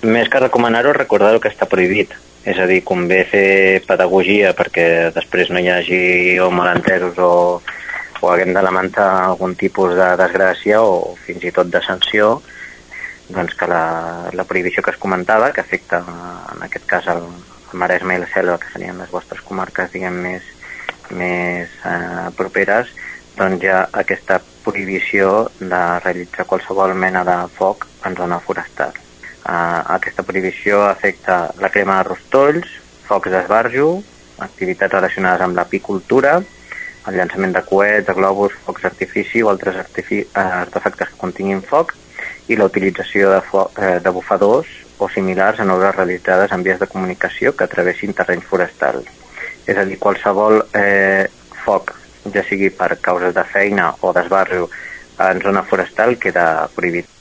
Més que recomanar-ho, recordar que està prohibit. És a dir, convé fer pedagogia perquè després no hi hagi o malentesos o haguem de lamentar algun tipus de desgràcia o fins i tot de sanció, doncs que la prohibició que es comentava, que afecta en aquest cas el Maresme i la Selva, que serien les vostres comarques, diguem, més properes, doncs hi ha aquesta prohibició de realitzar qualsevol mena de foc en zona forestal. Aquesta prohibició afecta la crema de rostolls, focs d'esbarjo, activitats relacionades amb l'apicultura, el llançament de coets, de globus, focs d'artifici o altres artefactes que continguin foc i la utilització de bufadors o similars en obres realitzades en vies de comunicació que travessin terrenys forestals. És a dir, qualsevol foc, ja sigui per causes de feina o d'esbarjo en zona forestal, queda prohibit.